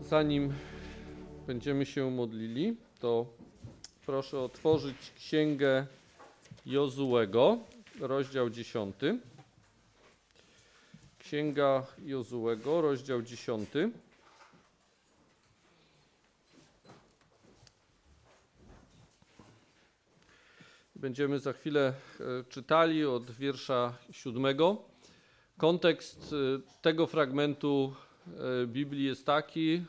Zanim będziemy się modlili, to proszę otworzyć Księgę Jozułego, rozdział 10. Księga Jozułego, rozdział 10. Będziemy za chwilę czytali od wiersza 7. Kontekst tego fragmentu Biblii jest taki,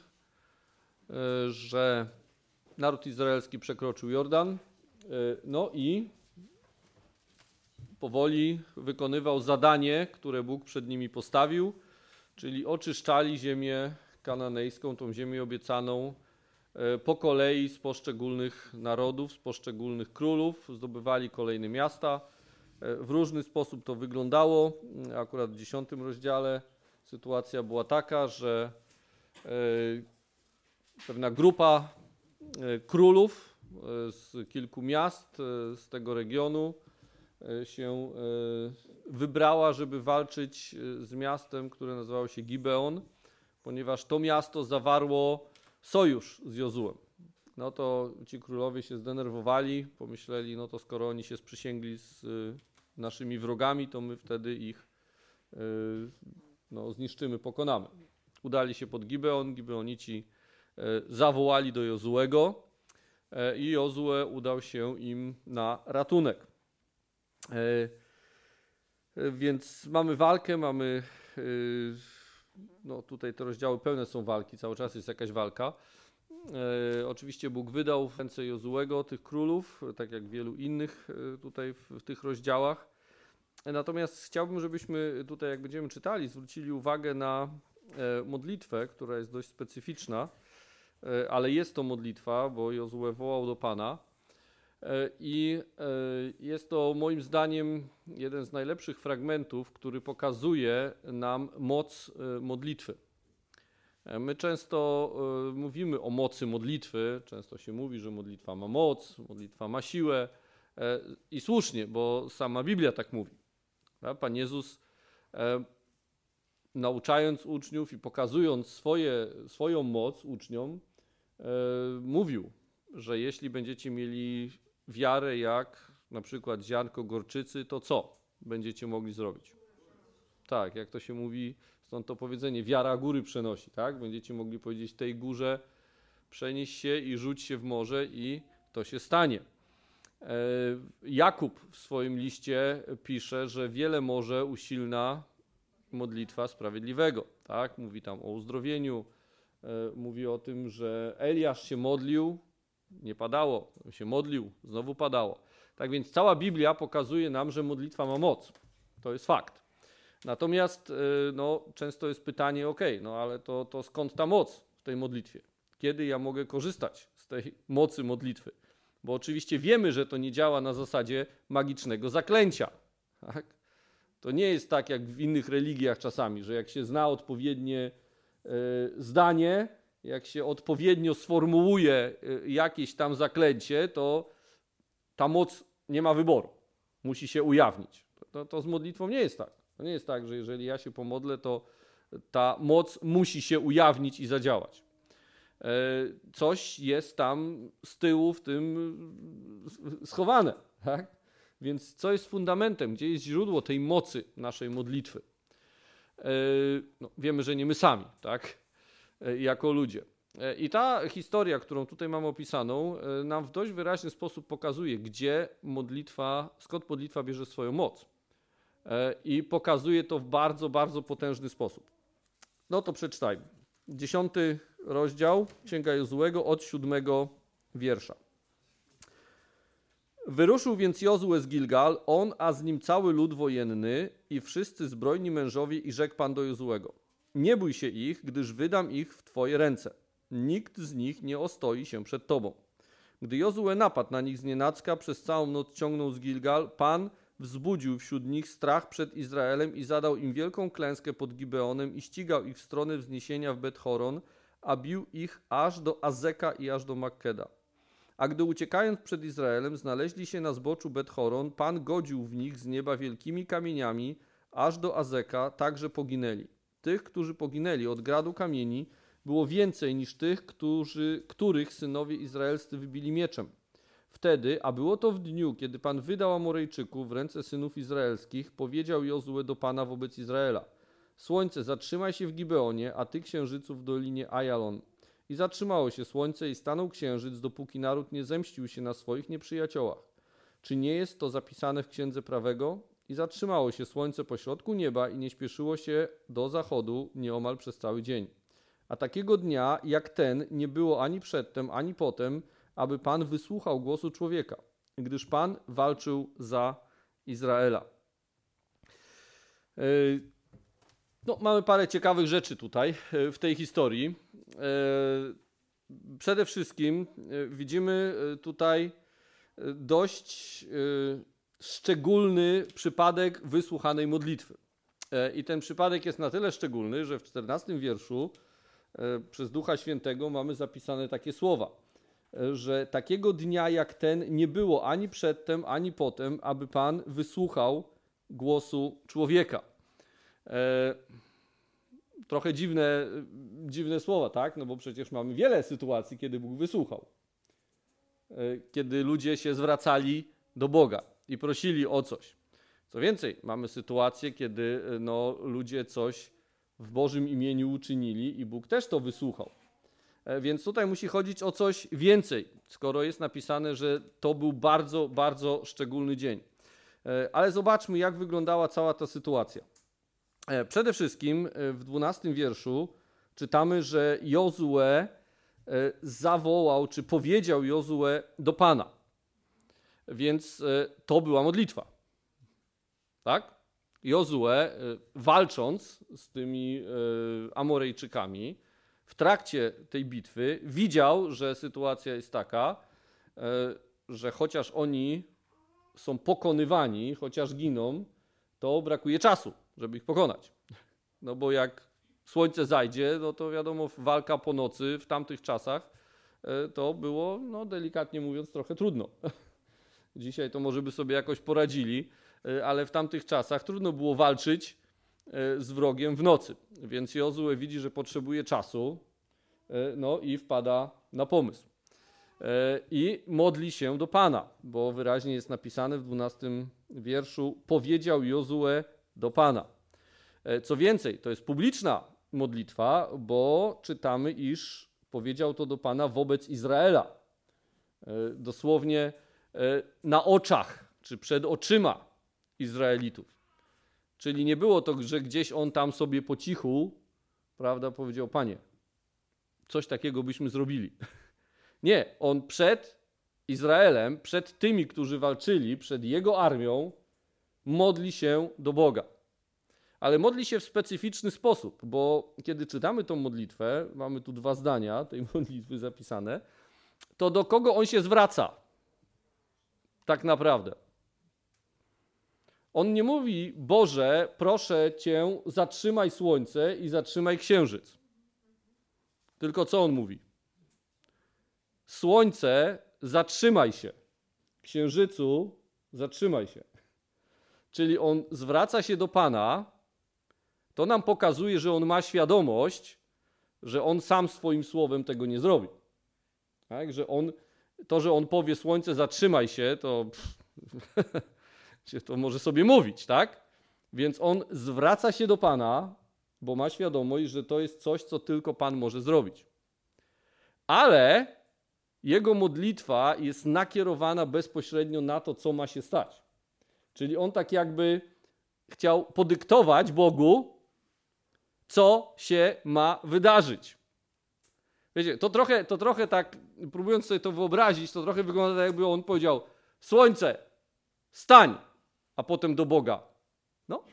że naród izraelski przekroczył Jordan, no i powoli wykonywał zadanie, które Bóg przed nimi postawił, czyli oczyszczali ziemię kananejską, tą ziemię obiecaną, po kolei z poszczególnych narodów, z poszczególnych królów, zdobywali kolejne miasta. W różny sposób to wyglądało. Akurat w 10 rozdziale sytuacja była taka, że pewna grupa królów z kilku miast z tego regionu się wybrała, żeby walczyć z miastem, które nazywało się Gibeon, ponieważ to miasto zawarło sojusz z Jozułem. No to ci królowie się zdenerwowali, pomyśleli, no to skoro oni się sprzysięgli z naszymi wrogami, to my wtedy ich zniszczymy, pokonamy. Udali się pod Gibeon, Gibeonici zawołali do Jozułego i Jozue udał się im na ratunek. Więc mamy walkę, mamy, tutaj te rozdziały pełne są walki, cały czas jest jakaś walka. Oczywiście Bóg wydał w ręce Jozułego tych królów, tak jak wielu innych tutaj w tych rozdziałach. Natomiast chciałbym, żebyśmy tutaj, jak będziemy czytali, zwrócili uwagę na modlitwę, która jest dość specyficzna, ale jest to modlitwa, bo Jozue wołał do Pana i jest to moim zdaniem jeden z najlepszych fragmentów, który pokazuje nam moc modlitwy. My często mówimy o mocy modlitwy, często się mówi, że modlitwa ma moc, modlitwa ma siłę i słusznie, bo sama Biblia tak mówi. Pan Jezus, nauczając uczniów i pokazując swoją moc uczniom, mówił, że jeśli będziecie mieli wiarę jak na przykład ziarnko gorczycy, to co będziecie mogli zrobić? Tak, jak to się mówi, stąd to powiedzenie, wiara góry przenosi, tak? Będziecie mogli powiedzieć tej górze, przenieś się i rzuć się w morze i to się stanie. Jakub w swoim liście pisze, że wiele może usilna modlitwa sprawiedliwego, tak? Mówi tam o uzdrowieniu, mówi o tym, że Eliasz się modlił, nie padało, się modlił, znowu padało. Tak więc cała Biblia pokazuje nam, że modlitwa ma moc. To jest fakt. Natomiast często jest pytanie, ale to skąd ta moc w tej modlitwie? Kiedy ja mogę korzystać z tej mocy modlitwy? Bo oczywiście wiemy, że to nie działa na zasadzie magicznego zaklęcia. Tak? To nie jest tak jak w innych religiach czasami, że jak się zna odpowiednie zdanie, jak się odpowiednio sformułuje jakieś tam zaklęcie, to ta moc nie ma wyboru. Musi się ujawnić. To z modlitwą nie jest tak. To nie jest tak, że jeżeli ja się pomodlę, to ta moc musi się ujawnić i zadziałać. Coś jest tam z tyłu w tym schowane. Tak? Więc co jest fundamentem? Gdzie jest źródło tej mocy naszej modlitwy? Wiemy, że nie my sami, tak? Jako ludzie. I ta historia, którą tutaj mamy opisaną, nam w dość wyraźny sposób pokazuje, skąd modlitwa bierze swoją moc. I pokazuje to w bardzo, bardzo potężny sposób. No to przeczytajmy. 10 rozdział Księga Jozułego od 7 wiersza. Wyruszył więc Jozue z Gilgal, on, a z nim cały lud wojenny i wszyscy zbrojni mężowie, i rzekł Pan do Jozułego: nie bój się ich, gdyż wydam ich w Twoje ręce. Nikt z nich nie ostoi się przed Tobą. Gdy Jozue napadł na nich znienacka, przez całą noc ciągnął z Gilgal, Pan wzbudził wśród nich strach przed Izraelem i zadał im wielką klęskę pod Gibeonem i ścigał ich w stronę wzniesienia w Bet-Horon, a bił ich aż do Azeka i aż do Makkeda. A gdy uciekając przed Izraelem znaleźli się na zboczu Bet-Horon, Pan godził w nich z nieba wielkimi kamieniami aż do Azeka, tak że poginęli. Tych, którzy poginęli od gradu kamieni, było więcej niż tych, których synowie izraelscy wybili mieczem. Wtedy, a było to w dniu, kiedy Pan wydał Amorejczyków w ręce synów izraelskich, powiedział Jozue do Pana wobec Izraela: Słońce, zatrzymaj się w Gibeonie, a ty, księżycu, w dolinie Ajalon. I zatrzymało się słońce i stanął księżyc, dopóki naród nie zemścił się na swoich nieprzyjaciołach. Czy nie jest to zapisane w Księdze Prawego? I zatrzymało się słońce pośrodku nieba i nie śpieszyło się do zachodu nieomal przez cały dzień. A takiego dnia jak ten nie było ani przedtem, ani potem, aby Pan wysłuchał głosu człowieka, gdyż Pan walczył za Izraela. No, mamy parę ciekawych rzeczy tutaj w tej historii. Przede wszystkim widzimy tutaj dość szczególny przypadek wysłuchanej modlitwy. I ten przypadek jest na tyle szczególny, że w 14 wierszu przez Ducha Świętego mamy zapisane takie słowa, że takiego dnia jak ten nie było ani przedtem, ani potem, aby Pan wysłuchał głosu człowieka. Trochę dziwne słowa, tak? No bo przecież mamy wiele sytuacji, kiedy Bóg wysłuchał. Kiedy ludzie się zwracali do Boga i prosili o coś. Co więcej, mamy sytuację, kiedy ludzie coś w Bożym imieniu uczynili i Bóg też to wysłuchał. Więc tutaj musi chodzić o coś więcej, skoro jest napisane, że to był bardzo, bardzo szczególny dzień. Ale zobaczmy, jak wyglądała cała ta sytuacja. Przede wszystkim w 12 wierszu czytamy, że Jozue zawołał, czy powiedział Jozue do Pana. Więc to była modlitwa. Tak? Jozue, walcząc z tymi Amorejczykami, w trakcie tej bitwy widział, że sytuacja jest taka, że chociaż oni są pokonywani, chociaż giną, to brakuje czasu, żeby ich pokonać. No bo jak słońce zajdzie, no to wiadomo, walka po nocy w tamtych czasach to było, delikatnie mówiąc, trochę trudno. Dzisiaj to może by sobie jakoś poradzili, ale w tamtych czasach trudno było walczyć z wrogiem w nocy. Więc Jozue widzi, że potrzebuje czasu, i wpada na pomysł. I modli się do Pana, bo wyraźnie jest napisane w 12 wierszu: powiedział Jozue do Pana. Co więcej, to jest publiczna modlitwa, bo czytamy, iż powiedział to do Pana wobec Izraela. Dosłownie na oczach, czy przed oczyma Izraelitów. Czyli nie było to, że gdzieś on tam sobie po cichu, prawda, powiedział: Panie, coś takiego byśmy zrobili. Nie, on przed Izraelem, przed tymi, którzy walczyli, przed jego armią, modli się do Boga. Ale modli się w specyficzny sposób, bo kiedy czytamy tą modlitwę, mamy tu 2 zdania tej modlitwy zapisane, to do kogo on się zwraca? Tak naprawdę. On nie mówi: Boże, proszę Cię, zatrzymaj słońce i zatrzymaj księżyc. Tylko co on mówi? Słońce, zatrzymaj się. Księżycu, zatrzymaj się. Czyli on zwraca się do Pana. To nam pokazuje, że on ma świadomość, że on sam swoim słowem tego nie zrobi. Tak? Że on powie: słońce, zatrzymaj się, to może sobie mówić, tak? Więc on zwraca się do Pana, bo ma świadomość, że to jest coś, co tylko Pan może zrobić. Ale jego modlitwa jest nakierowana bezpośrednio na to, co ma się stać. Czyli on tak jakby chciał podyktować Bogu, co się ma wydarzyć. Wiecie, to trochę tak, próbując sobie to wyobrazić, to trochę wygląda tak, jakby on powiedział: słońce, stań, a potem do Boga: no.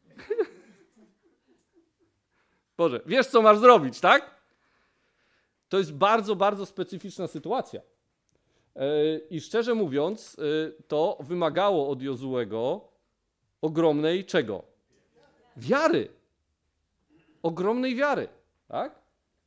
Boże, wiesz, co masz zrobić, tak? To jest bardzo, bardzo specyficzna sytuacja. I szczerze mówiąc, to wymagało od Jozuego ogromnej czego? Wiary. Ogromnej wiary, tak?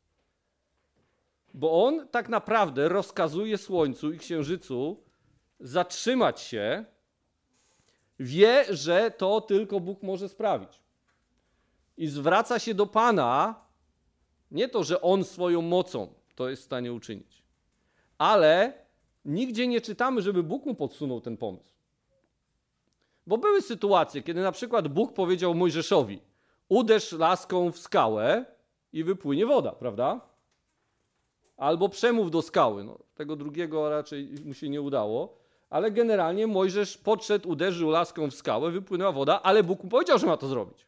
Bo on tak naprawdę rozkazuje słońcu i księżycu zatrzymać się, wie, że to tylko Bóg może sprawić. I zwraca się do Pana, Nie to, że on swoją mocą to jest w stanie uczynić. Ale nigdzie nie czytamy, żeby Bóg mu podsunął ten pomysł. Bo były sytuacje, kiedy na przykład Bóg powiedział Mojżeszowi: uderz laską w skałę i wypłynie woda, prawda? Albo przemów do skały. No, tego drugiego raczej mu się nie udało. Ale generalnie Mojżesz podszedł, uderzył laską w skałę, wypłynęła woda, ale Bóg mu powiedział, że ma to zrobić.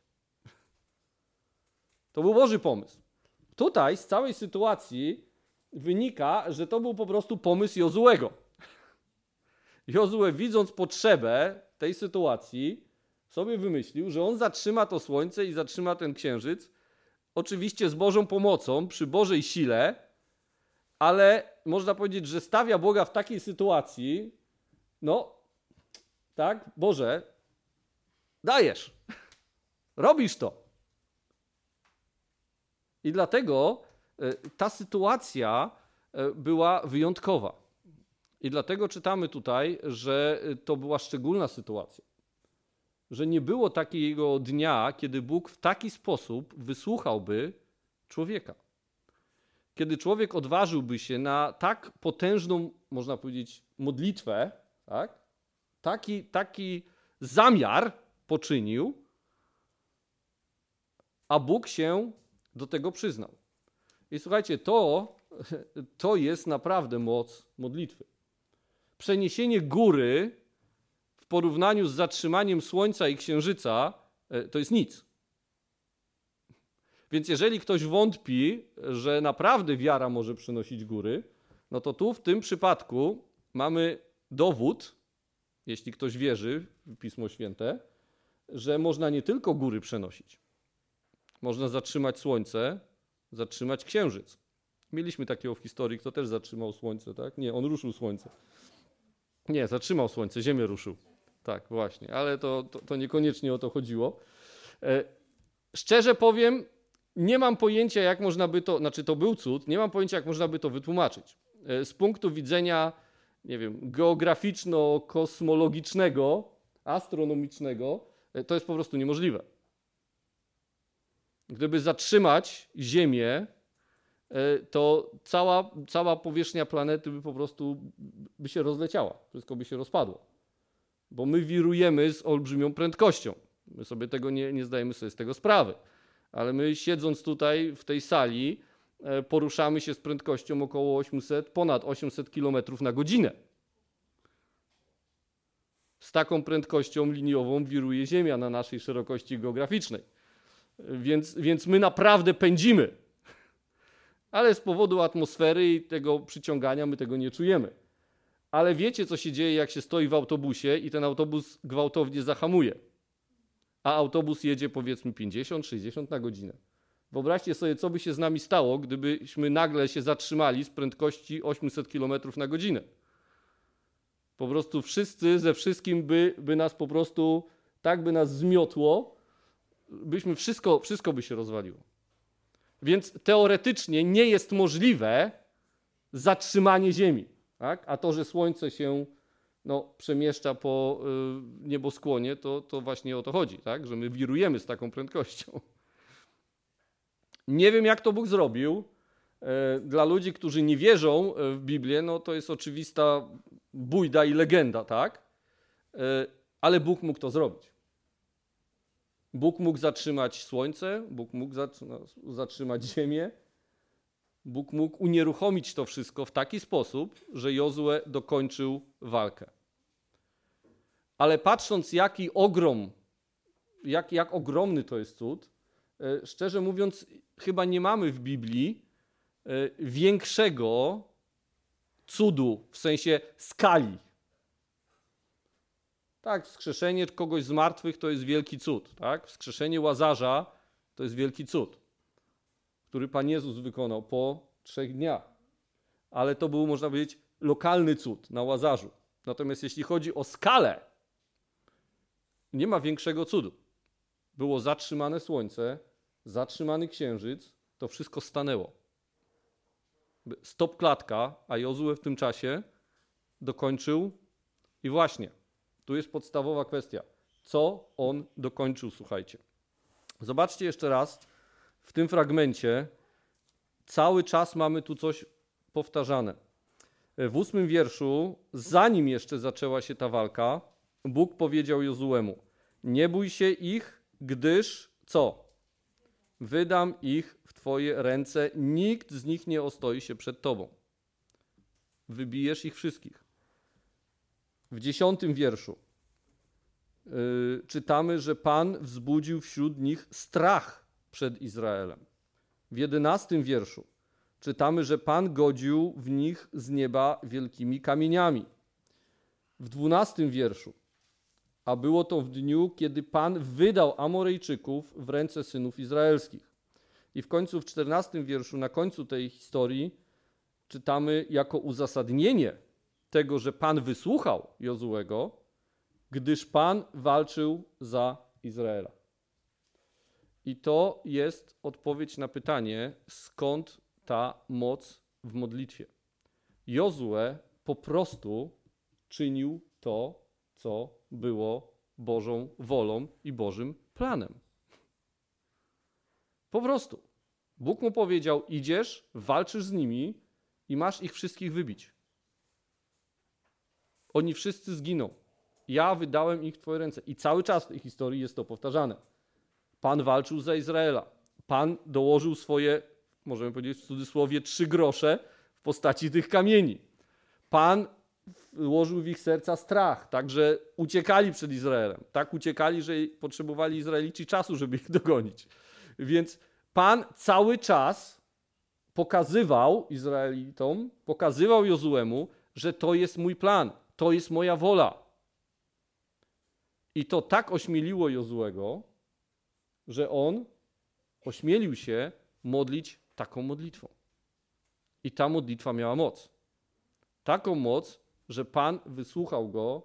To był Boży pomysł. Tutaj z całej sytuacji wynika, że to był po prostu pomysł Jozuego. Jozue, widząc potrzebę tej sytuacji, sobie wymyślił, że on zatrzyma to słońce i zatrzyma ten księżyc, oczywiście z Bożą pomocą, przy Bożej sile, ale można powiedzieć, że stawia Boga w takiej sytuacji, no, tak, Boże, dajesz, robisz to. I dlatego ta sytuacja była wyjątkowa. I dlatego czytamy tutaj, że to była szczególna sytuacja. Że nie było takiego dnia, kiedy Bóg w taki sposób wysłuchałby człowieka. Kiedy człowiek odważyłby się na tak potężną, można powiedzieć, modlitwę, tak? Taki zamiar poczynił, a Bóg się do tego przyznał. I słuchajcie, to jest naprawdę moc modlitwy. Przeniesienie góry w porównaniu z zatrzymaniem słońca i księżyca to jest nic. Więc jeżeli ktoś wątpi, że naprawdę wiara może przynosić góry, no to tu w tym przypadku mamy dowód, jeśli ktoś wierzy w Pismo Święte, że można nie tylko góry przenosić. Można zatrzymać słońce, zatrzymać księżyc. Mieliśmy takiego w historii, kto też zatrzymał słońce, tak? Nie, on ruszył słońce. Nie, zatrzymał słońce, ziemię ruszył. Tak, właśnie, ale to niekoniecznie o to chodziło. Szczerze powiem, nie mam pojęcia, jak można by to, znaczy to był cud, nie mam pojęcia, jak można by to wytłumaczyć. Z punktu widzenia, nie wiem, geograficzno-kosmologicznego, astronomicznego, to jest po prostu niemożliwe. Gdyby zatrzymać Ziemię, to cała powierzchnia planety by po prostu by się rozleciała. Wszystko by się rozpadło. Bo my wirujemy z olbrzymią prędkością. My sobie tego nie zdajemy sobie z tego sprawy. Ale my siedząc tutaj w tej sali poruszamy się z prędkością około ponad 800 km na godzinę. Z taką prędkością liniową wiruje Ziemia na naszej szerokości geograficznej. Więc my naprawdę pędzimy. Ale z powodu atmosfery i tego przyciągania my tego nie czujemy. Ale wiecie, co się dzieje, jak się stoi w autobusie i ten autobus gwałtownie zahamuje. A autobus jedzie powiedzmy 50-60 na godzinę. Wyobraźcie sobie, co by się z nami stało, gdybyśmy nagle się zatrzymali z prędkości 800 km na godzinę. Po prostu wszyscy ze wszystkim by nas po prostu, tak by nas zmiotło, wszystko by się rozwaliło. Więc teoretycznie nie jest możliwe zatrzymanie Ziemi. Tak? A to, że Słońce się przemieszcza po nieboskłonie, to właśnie o to chodzi, tak? Że my wirujemy z taką prędkością. Nie wiem, jak to Bóg zrobił. Dla ludzi, którzy nie wierzą w Biblię, to jest oczywista bujda i legenda, tak? Ale Bóg mógł to zrobić. Bóg mógł zatrzymać Słońce, Bóg mógł zatrzymać Ziemię. Bóg mógł unieruchomić to wszystko w taki sposób, że Jozue dokończył walkę. Ale patrząc, jaki ogrom, jak ogromny to jest cud, szczerze mówiąc, chyba nie mamy w Biblii większego cudu w sensie skali. Tak, wskrzeszenie kogoś z martwych to jest wielki cud. Tak? Wskrzeszenie Łazarza to jest wielki cud, który Pan Jezus wykonał po 3 dniach. Ale to był, można powiedzieć, lokalny cud na Łazarzu. Natomiast jeśli chodzi o skalę, nie ma większego cudu. Było zatrzymane słońce, zatrzymany księżyc, to wszystko stanęło. Stop klatka, a Jozue w tym czasie dokończył i właśnie, tu jest podstawowa kwestia. Co on dokończył, słuchajcie. Zobaczcie jeszcze raz w tym fragmencie, cały czas mamy tu coś powtarzane. W 8 wierszu, zanim jeszcze zaczęła się ta walka, Bóg powiedział Jozuemu: nie bój się ich, gdyż co? Wydam ich w twoje ręce, nikt z nich nie ostoi się przed tobą. Wybijesz ich wszystkich. W 10 wierszu czytamy, że Pan wzbudził wśród nich strach przed Izraelem. W 11 wierszu czytamy, że Pan godził w nich z nieba wielkimi kamieniami. W 12 wierszu: a było to w dniu, kiedy Pan wydał Amorejczyków w ręce synów izraelskich. I w końcu w 14 wierszu, na końcu tej historii, czytamy jako uzasadnienie tego, że Pan wysłuchał Jozuego, gdyż Pan walczył za Izraela. I to jest odpowiedź na pytanie, skąd ta moc w modlitwie. Jozue po prostu czynił to, co było Bożą wolą i Bożym planem. Po prostu. Bóg mu powiedział: idziesz, walczysz z nimi i masz ich wszystkich wybić. Oni wszyscy zginą. Ja wydałem ich w twoje ręce. I cały czas w tej historii jest to powtarzane. Pan walczył za Izraela. Pan dołożył swoje, możemy powiedzieć w cudzysłowie, 3 grosze w postaci tych kamieni. Pan włożył w ich serca strach, tak że uciekali przed Izraelem. Tak uciekali, że potrzebowali Izraelici czasu, żeby ich dogonić. Więc Pan cały czas pokazywał Izraelitom, pokazywał Jozuemu, że to jest mój plan, to jest moja wola. I to tak ośmieliło Jozuego, że on ośmielił się modlić taką modlitwą. I ta modlitwa miała moc. Taką moc, że Pan wysłuchał go,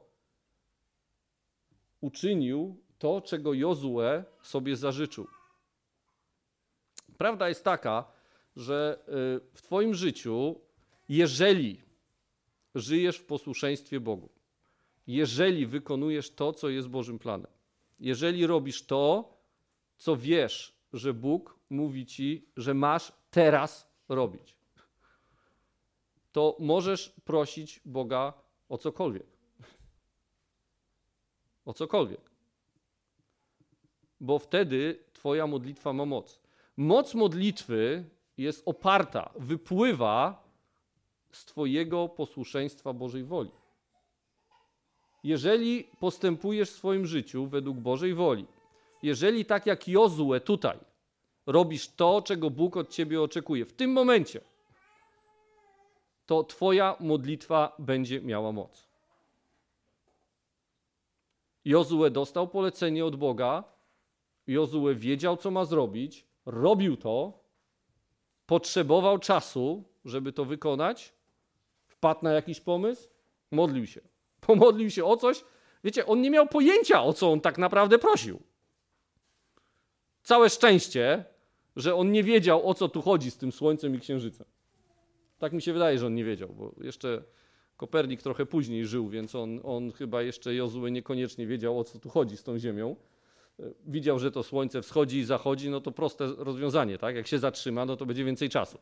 uczynił to, czego Jozue sobie zażyczył. Prawda jest taka, że w twoim życiu, jeżeli żyjesz w posłuszeństwie Bogu, jeżeli wykonujesz to, co jest Bożym planem, jeżeli robisz to, co wiesz, że Bóg mówi ci, że masz teraz robić, to możesz prosić Boga o cokolwiek. O cokolwiek. Bo wtedy twoja modlitwa ma moc. Moc modlitwy jest oparta, wypływa z twojego posłuszeństwa Bożej woli. Jeżeli postępujesz w swoim życiu według Bożej woli, jeżeli tak jak Jozue tutaj robisz to, czego Bóg od ciebie oczekuje w tym momencie, to twoja modlitwa będzie miała moc. Jozue dostał polecenie od Boga, Jozue wiedział, co ma zrobić, robił to, potrzebował czasu, żeby to wykonać, wpadł na jakiś pomysł, modlił się. Pomodlił się o coś, wiecie, on nie miał pojęcia, o co on tak naprawdę prosił. Całe szczęście, że on nie wiedział, o co tu chodzi z tym słońcem i księżycem. Tak mi się wydaje, że on nie wiedział, bo jeszcze Kopernik trochę później żył, więc on chyba jeszcze Jozue niekoniecznie wiedział, o co tu chodzi z tą ziemią. Widział, że to słońce wschodzi i zachodzi, no to proste rozwiązanie, tak? Jak się zatrzyma, no to będzie więcej czasu.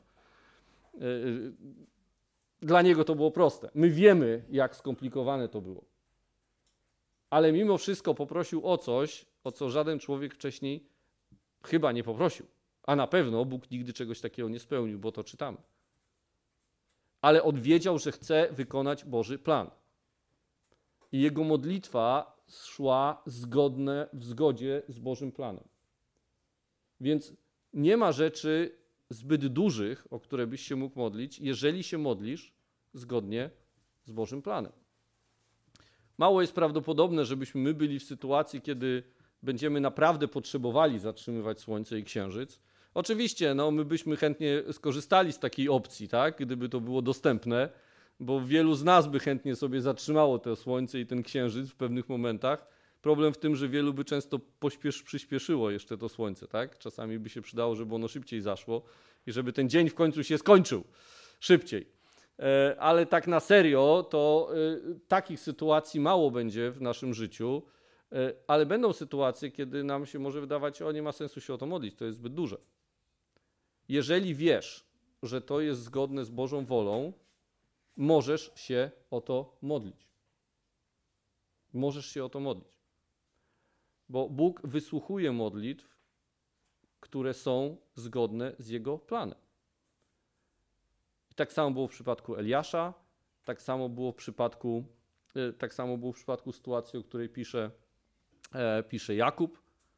Dla niego to było proste. My wiemy, jak skomplikowane to było. Ale mimo wszystko poprosił o coś, o co żaden człowiek wcześniej chyba nie poprosił. A na pewno Bóg nigdy czegoś takiego nie spełnił, bo to czytamy. Ale on wiedział, że chce wykonać Boży plan. I jego modlitwa szła w zgodzie z Bożym planem. Więc nie ma rzeczy zbyt dużych, o które byś się mógł modlić, jeżeli się modlisz zgodnie z Bożym planem. Mało jest prawdopodobne, żebyśmy my byli w sytuacji, kiedy będziemy naprawdę potrzebowali zatrzymywać Słońce i Księżyc. Oczywiście, my byśmy chętnie skorzystali z takiej opcji, tak? Gdyby to było dostępne, bo wielu z nas by chętnie sobie zatrzymało to Słońce i ten Księżyc w pewnych momentach. Problem w tym, że wielu by często przyspieszyło jeszcze to Słońce, tak? Czasami by się przydało, żeby ono szybciej zaszło i żeby ten dzień w końcu się skończył szybciej. Ale tak na serio, to takich sytuacji mało będzie w naszym życiu, ale będą sytuacje, kiedy nam się może wydawać, nie ma sensu się o to modlić, to jest zbyt duże. Jeżeli wiesz, że to jest zgodne z Bożą wolą, możesz się o to modlić. Możesz się o to modlić. Bo Bóg wysłuchuje modlitw, które są zgodne z Jego planem. I tak samo było w przypadku Eliasza, tak samo było w przypadku sytuacji, o której pisze Jakub.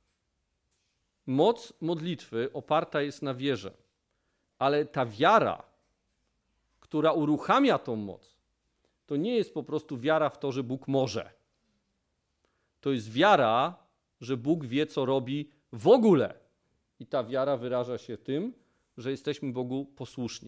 Moc modlitwy oparta jest na wierze, ale ta wiara, która uruchamia tą moc, to nie jest po prostu wiara w to, że Bóg może. To jest wiara, że Bóg wie, co robi w ogóle. I ta wiara wyraża się tym, że jesteśmy Bogu posłuszni.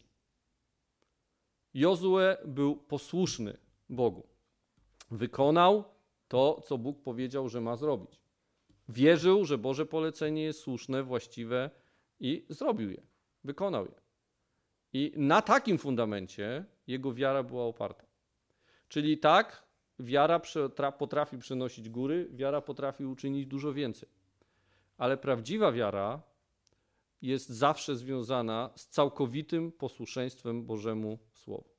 Jozue był posłuszny Bogu. Wykonał to, co Bóg powiedział, że ma zrobić. Wierzył, że Boże polecenie jest słuszne, właściwe i zrobił je. Wykonał je. I na takim fundamencie jego wiara była oparta. Czyli tak, wiara potrafi przenosić góry, wiara potrafi uczynić dużo więcej. Ale prawdziwa wiara jest zawsze związana z całkowitym posłuszeństwem Bożemu Słowu.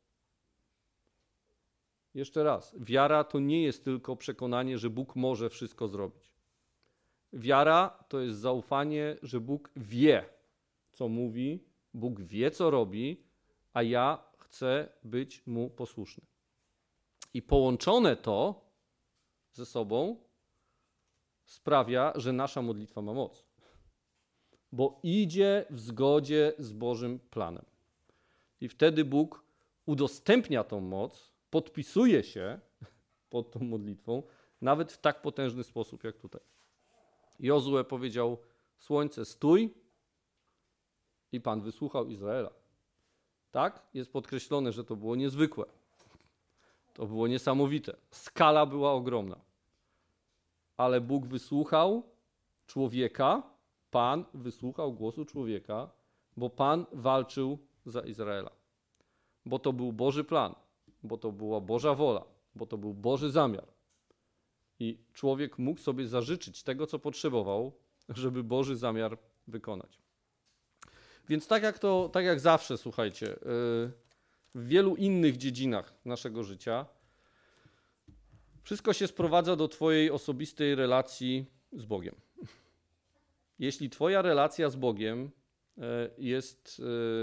Jeszcze raz, wiara to nie jest tylko przekonanie, że Bóg może wszystko zrobić. Wiara to jest zaufanie, że Bóg wie, co mówi, Bóg wie, co robi, a ja chcę być Mu posłuszny. I połączone to ze sobą sprawia, że nasza modlitwa ma moc. Bo idzie w zgodzie z Bożym planem. I wtedy Bóg udostępnia tą moc, podpisuje się pod tą modlitwą, nawet w tak potężny sposób jak tutaj. Jozue powiedział: słońce stój, i Pan wysłuchał Izraela. Tak? Jest podkreślone, że to było niezwykłe. To było niesamowite. Skala była ogromna. Ale Bóg wysłuchał człowieka, Pan wysłuchał głosu człowieka, bo Pan walczył za Izraela. Bo to był Boży plan, bo to była Boża wola, bo to był Boży zamiar. I człowiek mógł sobie zażyczyć tego, co potrzebował, żeby Boży zamiar wykonać. Więc tak jak zawsze, słuchajcie, w wielu innych dziedzinach naszego życia, wszystko się sprowadza do twojej osobistej relacji z Bogiem. Jeśli twoja relacja z Bogiem jest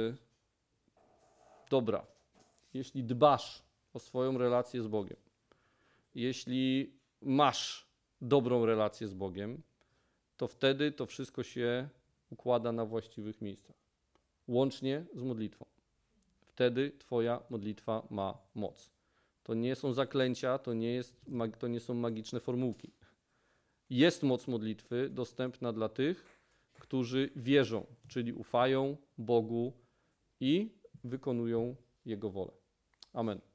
dobra, jeśli dbasz o swoją relację z Bogiem, jeśli masz dobrą relację z Bogiem, to wtedy to wszystko się układa na właściwych miejscach. Łącznie z modlitwą. Wtedy twoja modlitwa ma moc. To nie są zaklęcia, to nie są magiczne formułki. Jest moc modlitwy dostępna dla tych, którzy wierzą, czyli ufają Bogu i wykonują Jego wolę. Amen.